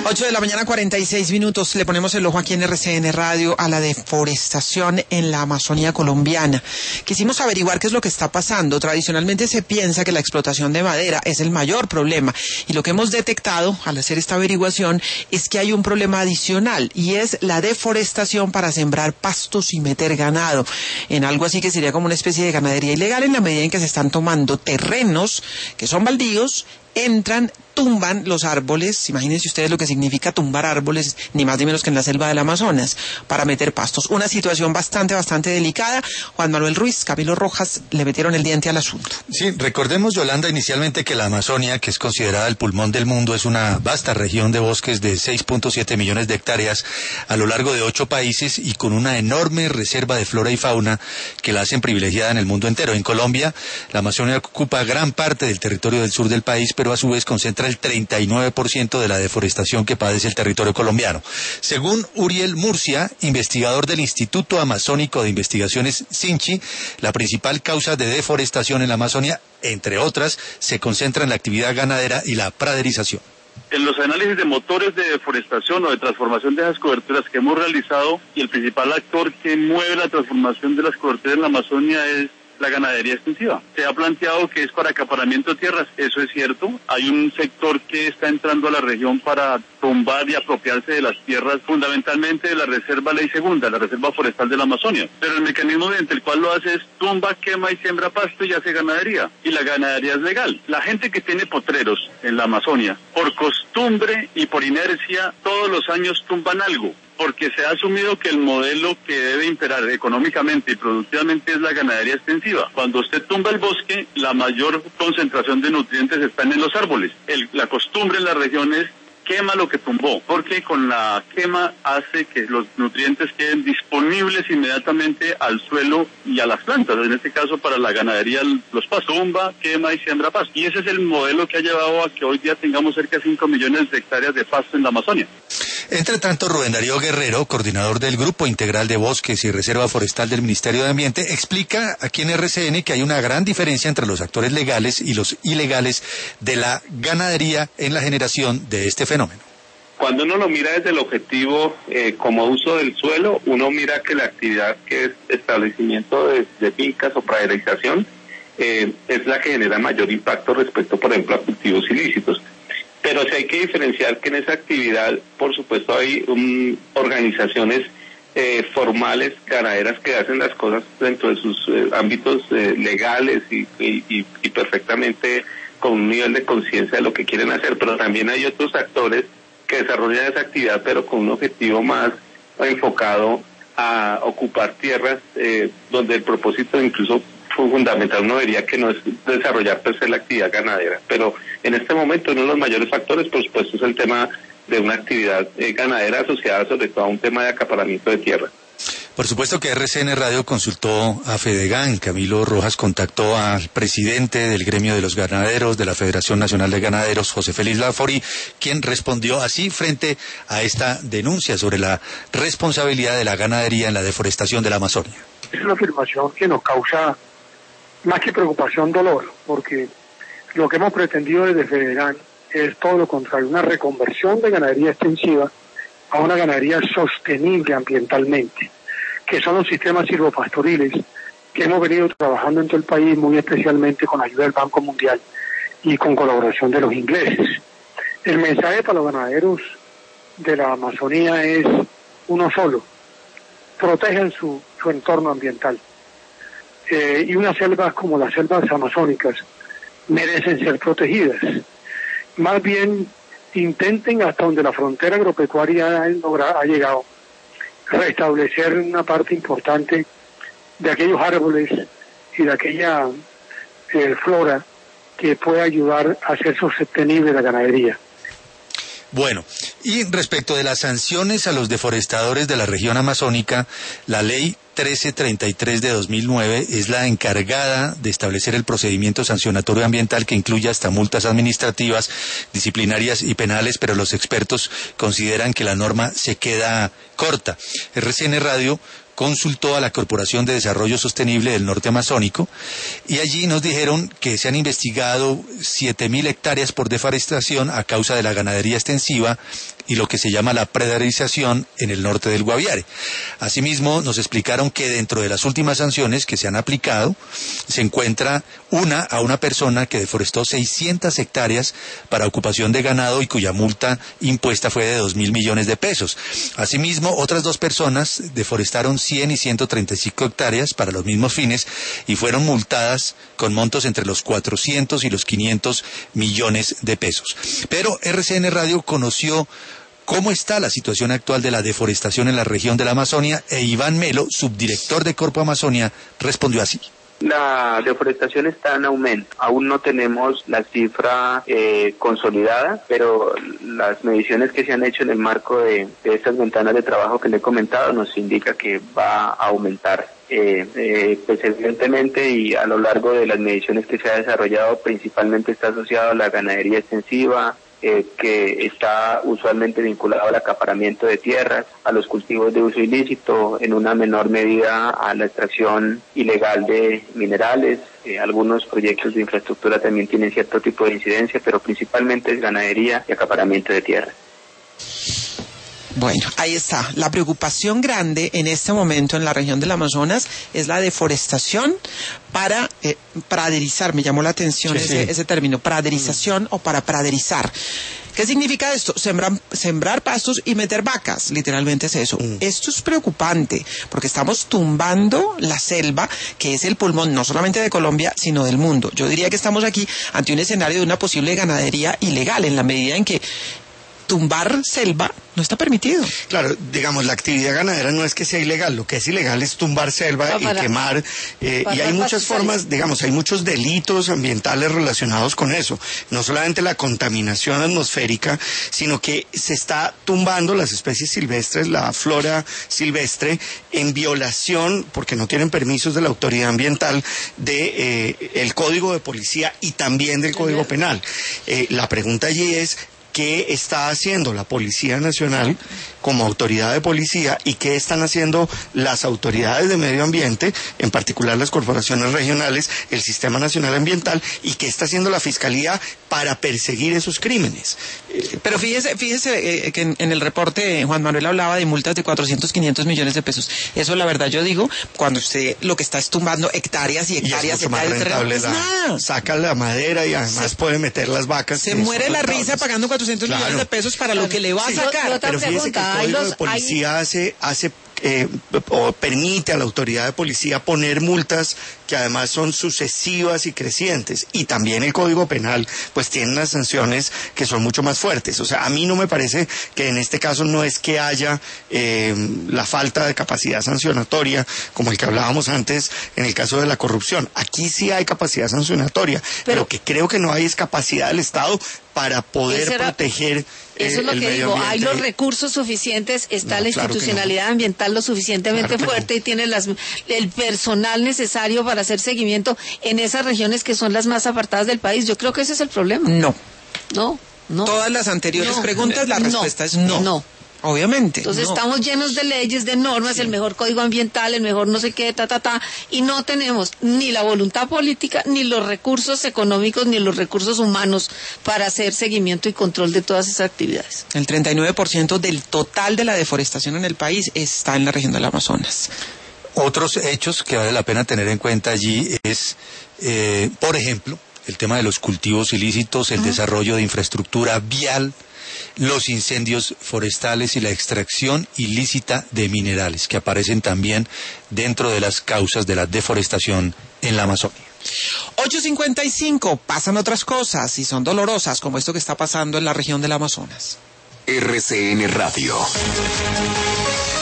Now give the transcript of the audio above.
8 de la mañana, 46 minutos. Le ponemos el ojo aquí en RCN Radio a la deforestación en la Amazonía colombiana. Quisimos averiguar qué es lo que está pasando. Tradicionalmente se piensa que la explotación de madera es el mayor problema. Y lo que hemos detectado al hacer esta averiguación es que hay un problema adicional y es la deforestación para sembrar pastos y meter ganado. En algo así que sería como una especie de ganadería ilegal en la medida en que se están tomando terrenos que son baldíos, entran, tumban los árboles, imagínense ustedes lo que significa tumbar árboles, ni más ni menos que en la selva del Amazonas, para meter pastos. Una situación bastante delicada. Juan Manuel Ruiz, Camilo Rojas le metieron el diente al asunto. Sí, recordemos, Yolanda, inicialmente que la Amazonia, que es considerada el pulmón del mundo, es una vasta región de bosques de 6.7 millones de hectáreas a lo largo de 8 países y con una enorme reserva de flora y fauna que la hacen privilegiada en el mundo entero. En Colombia, la Amazonia ocupa gran parte del territorio del sur del país, pero a su vez concentra el 39% de la deforestación que padece el territorio colombiano. Según Uriel Murcia, investigador del Instituto Amazónico de Investigaciones SINCHI, la principal causa de deforestación en la Amazonia, entre otras, se concentra en la actividad ganadera y la praderización. En los análisis de motores de deforestación o de transformación de esas coberturas que hemos realizado, y el principal actor que mueve la transformación de las coberturas en la Amazonia es la ganadería extensiva. Se ha planteado que es para acaparamiento de tierras, eso es cierto. Hay un sector que está entrando a la región para tumbar y apropiarse de las tierras, fundamentalmente de la Reserva Ley Segunda, la Reserva Forestal de la Amazonia. Pero el mecanismo mediante el cual lo hace es tumba, quema y siembra pasto y hace ganadería. Y la ganadería es legal. La gente que tiene potreros en la Amazonia, por costumbre y por inercia, todos los años tumban algo, porque se ha asumido que el modelo que debe imperar económicamente y productivamente es la ganadería extensiva. Cuando usted tumba el bosque, la mayor concentración de nutrientes están en los árboles. La costumbre en las regiones quema lo que tumbó, porque con la quema hace que los nutrientes queden disponibles inmediatamente al suelo y a las plantas, en este caso para la ganadería, los pastos, tumba, quema y siembra pasto. Y ese es el modelo que ha llevado a que hoy día tengamos cerca de 5 millones de hectáreas de pasto en la Amazonia. Entre tanto, Rubén Darío Guerrero, coordinador del Grupo Integral de Bosques y Reserva Forestal del Ministerio de Ambiente, explica aquí en RCN que hay una gran diferencia entre los actores legales y los ilegales de la ganadería en la generación de este fenómeno. Cuando uno lo mira desde el objetivo como uso del suelo, uno mira que la actividad que es establecimiento de fincas o praderización es la que genera mayor impacto respecto, por ejemplo, a cultivos ilícitos. Pero sí hay que diferenciar que en esa actividad, por supuesto, hay organizaciones formales, ganaderas, que hacen las cosas dentro de sus ámbitos legales y perfectamente con un nivel de conciencia de lo que quieren hacer, pero también hay otros actores que desarrollan esa actividad, pero con un objetivo más enfocado a ocupar tierras donde el propósito incluso fundamental no diría que no es desarrollar per se la actividad ganadera, pero en este momento uno de los mayores factores, por supuesto, es el tema de una actividad ganadera asociada sobre todo a un tema de acaparamiento de tierra. Por supuesto que RCN Radio consultó a Fedegan. Camilo Rojas contactó al presidente del gremio de los ganaderos de la Federación Nacional de Ganaderos, José Félix Lafori, quien respondió así frente a esta denuncia sobre la responsabilidad de la ganadería en la deforestación de la Amazonia. Es una afirmación que nos causa más que preocupación, dolor, porque lo que hemos pretendido desde Fedegan es todo lo contrario, una reconversión de ganadería extensiva a una ganadería sostenible ambientalmente, que son los sistemas silvopastoriles que hemos venido trabajando en todo el país, muy especialmente con ayuda del Banco Mundial y con colaboración de los ingleses. El mensaje para los ganaderos de la Amazonía es uno solo: protejan su entorno ambiental. Y unas selvas como las selvas amazónicas merecen ser protegidas. Más bien, intenten hasta donde la frontera agropecuaria ha llegado, restablecer una parte importante de aquellos árboles y de aquella flora que pueda ayudar a hacer sostenible la ganadería. Bueno, y respecto de las sanciones a los deforestadores de la región amazónica, la ley 1333 de 2009 es la encargada de establecer el procedimiento sancionatorio ambiental que incluye hasta multas administrativas, disciplinarias y penales, pero los expertos consideran que la norma se queda corta. RCN Radio consultó a la Corporación de Desarrollo Sostenible del Norte Amazónico y allí nos dijeron que se han investigado 7.000 hectáreas por deforestación a causa de la ganadería extensiva y lo que se llama la predarización en el norte del Guaviare. Asimismo, nos explicaron que dentro de las últimas sanciones que se han aplicado se encuentra a una persona que deforestó 600 hectáreas para ocupación de ganado y cuya multa impuesta fue de 2.000 millones de pesos. Asimismo, otras 2 personas deforestaron 100 y 135 hectáreas para los mismos fines y fueron multadas con montos entre los 400 y los 500 millones de pesos. Pero RCN Radio conoció cómo está la situación actual de la deforestación en la región de la Amazonia e Iván Melo, subdirector de Corpo Amazonia, respondió así. La deforestación está en aumento. Aún no tenemos la cifra consolidada, pero las mediciones que se han hecho en el marco de estas ventanas de trabajo que le he comentado nos indica que va a aumentar. Pues evidentemente y a lo largo de las mediciones que se ha desarrollado, principalmente está asociado a la ganadería extensiva, que está usualmente vinculado al acaparamiento de tierras, a los cultivos de uso ilícito, en una menor medida a la extracción ilegal de minerales. Algunos proyectos de infraestructura también tienen cierto tipo de incidencia, pero principalmente es ganadería y acaparamiento de tierras. Bueno, ahí está. La preocupación grande en este momento en la región del Amazonas es la deforestación para praderizar. Me llamó la atención ese término, praderización o para praderizar. ¿Qué significa esto? Sembrar pastos y meter vacas, literalmente es eso. Esto es preocupante, porque estamos tumbando la selva, que es el pulmón no solamente de Colombia, sino del mundo. Yo diría que estamos aquí ante un escenario de una posible ganadería ilegal, en la medida en que tumbar selva no está permitido. Claro, digamos, la actividad ganadera no es que sea ilegal, lo que es ilegal es tumbar selva y quemar, y hay muchas formas, digamos, hay muchos delitos ambientales relacionados con eso, no solamente la contaminación atmosférica, sino que se está tumbando las especies silvestres, la flora silvestre, en violación, porque no tienen permisos de la autoridad ambiental, de el Código de Policía y también del Código Penal. La pregunta allí es, ¿qué está haciendo la Policía Nacional como autoridad de policía y qué están haciendo las autoridades de medio ambiente, en particular las corporaciones regionales, el Sistema Nacional Ambiental, y qué está haciendo la Fiscalía para perseguir esos crímenes? Pero fíjese que en el reporte Juan Manuel hablaba de multas de 400, 500 millones de pesos. Eso, la verdad, yo digo, cuando usted lo que está es tumbando hectáreas y hectáreas, y es mucho más rentable, saca la madera y además puede meter las vacas. Se muere la risa pagando 400 millones de pesos para lo que le va a sacar. Pero fíjese que el Código de Policía hace o permite a la autoridad de policía poner multas que además son sucesivas y crecientes, y también el Código Penal pues tiene unas sanciones que son mucho más fuertes. O sea, a mí no me parece que en este caso no es que haya la falta de capacidad sancionatoria como el que hablábamos antes en el caso de la corrupción. Aquí sí hay capacidad sancionatoria, pero que creo que no hay es capacidad del Estado para poder proteger. Eso es lo que digo, hay los recursos suficientes, está la institucionalidad ambiental lo suficientemente fuerte y tiene el personal necesario para hacer seguimiento en esas regiones que son las más apartadas del país. Yo creo que ese es el problema. No. Todas las anteriores preguntas, la respuesta es no. Obviamente. Entonces estamos llenos de leyes, de normas, el mejor código ambiental, el mejor no sé qué, y no tenemos ni la voluntad política, ni los recursos económicos, ni los recursos humanos para hacer seguimiento y control de todas esas actividades. El 39% del total de la deforestación en el país está en la región del Amazonas. Otros hechos que vale la pena tener en cuenta allí es, por ejemplo, el tema de los cultivos ilícitos, el desarrollo de infraestructura vial, los incendios forestales y la extracción ilícita de minerales, que aparecen también dentro de las causas de la deforestación en la Amazonia. 8:55, pasan otras cosas y son dolorosas, como esto que está pasando en la región del Amazonas. RCN Radio.